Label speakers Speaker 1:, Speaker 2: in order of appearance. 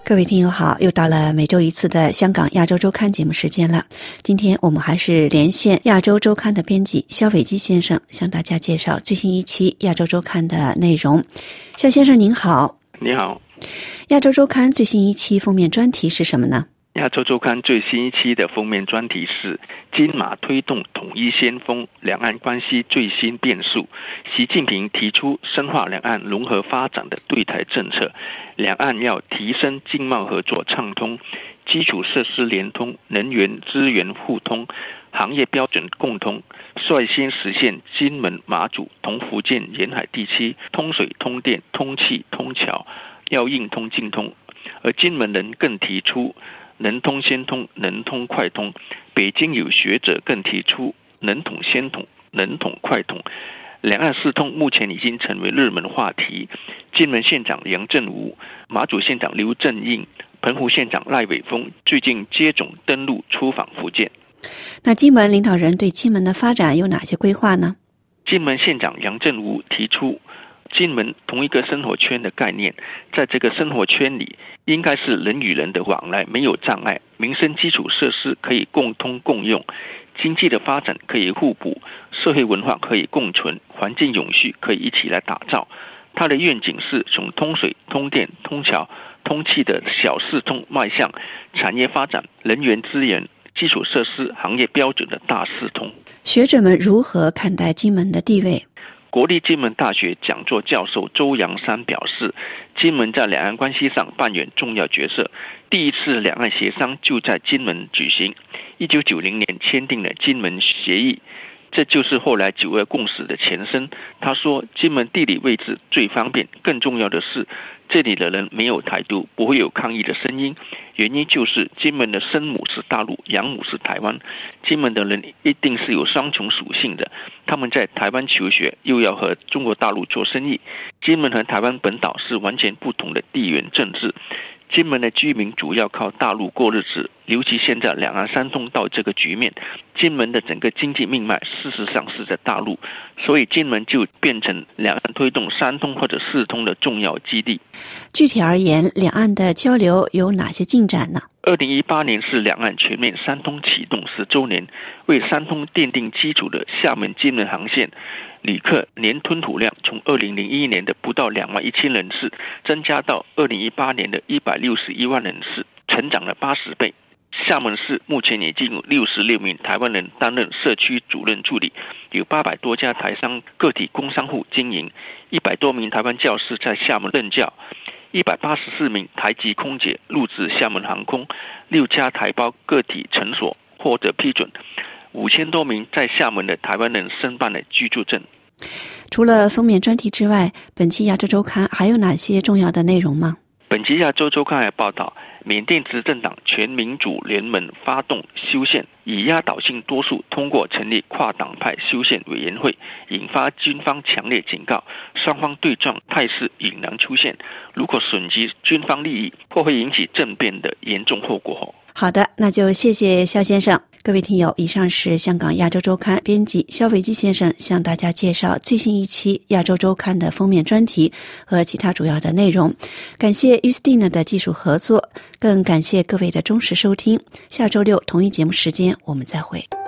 Speaker 1: 各位听友好，又到了每周一次的香港亚洲周刊节目时间了。今天我们还是连线亚洲周刊的编辑肖伟基先生，向大家介绍最新一期亚洲周刊的内容。肖先生您好。
Speaker 2: 你好。
Speaker 1: 亚洲周刊最新一期封面专题是什么呢？
Speaker 2: 亚洲周刊最新一期的封面专题是金马推动统一先锋，两岸关系最新变数。习近平提出深化两岸融合发展的对台政策，两岸要提升经贸合作畅通，基础设施联通，能源资源互通，行业标准共通，率先实现金门、马祖同福建沿海地区通水、通电、通气、通桥，要硬通近通。而金门人更提出能通先通，能通快通。北京有学者更提出能统先统，能统快统。两岸四通目前已经成为热门话题。金门县长杨振武、马祖县长刘正应、澎湖县长赖伟峰最近接踵登陆出访福建。
Speaker 1: 那金门领导人对金门的发展有哪些规划呢？
Speaker 2: 金门县长杨振武提出金门同一个生活圈的概念，在这个生活圈里应该是人与人的往来没有障碍，民生基础设施可以共通共用，经济的发展可以互补，社会文化可以共存，环境永续可以一起来打造。他的愿景是从通水、通电、通桥、通气的小四通迈向产业发展、人员资源、基础设施、行业标准的大四通。
Speaker 1: 学者们如何看待金门的地位？
Speaker 2: 国立金门大学讲座教授周扬山表示，金门在两岸关系上扮演重要角色。第一次两岸协商就在金门举行，1990年签订了金门协议，这就是后来9·2共识的前身。他说，金门地理位置最方便，更重要的是这里的人没有台独，不会有抗议的声音。原因就是金门的生母是大陆，养母是台湾。金门的人一定是有双重属性的，他们在台湾求学，又要和中国大陆做生意。金门和台湾本岛是完全不同的地缘政治。金门的居民主要靠大陆过日子，尤其现在两岸三通到这个局面，金门的整个经济命脉事实上是在大陆，所以金门就变成两岸推动三通或者四通的重要基地。
Speaker 1: 具体而言，两岸的交流有哪些进展呢
Speaker 2: ？2018年是两岸全面三通启动10周年，为三通奠定基础的厦门金门航线旅客年吞吐量从2001年的不到21000人次，增加到2018年的161万人次，成长了80倍。厦门市目前已经有66名台湾人担任社区主任助理，有800多家台商个体工商户经营，100多名台湾教师在厦门任教，184名台籍空姐入职厦门航空，6家台胞个体诊所获得批准，5000多名在厦门的台湾人申办了居住证。
Speaker 1: 除了封面专题之外，本期亚洲周刊还有哪些重要的内容吗？
Speaker 2: 本期亚洲周刊还报道，缅甸执政党全民主联盟发动修宪，以压倒性多数通过成立跨党派修宪委员会，引发军方强烈警告，双方对撞态势隐然出现，如果损及军方利益，或会引起政变的严重后果。
Speaker 1: 好的，那就谢谢肖先生。各位听友，以上是香港亚洲周刊编辑肖伟基先生向大家介绍最新一期亚洲周刊的封面专题和其他主要的内容。感谢 Justina 的技术合作，更感谢各位的忠实收听。下周六同一节目时间我们再会。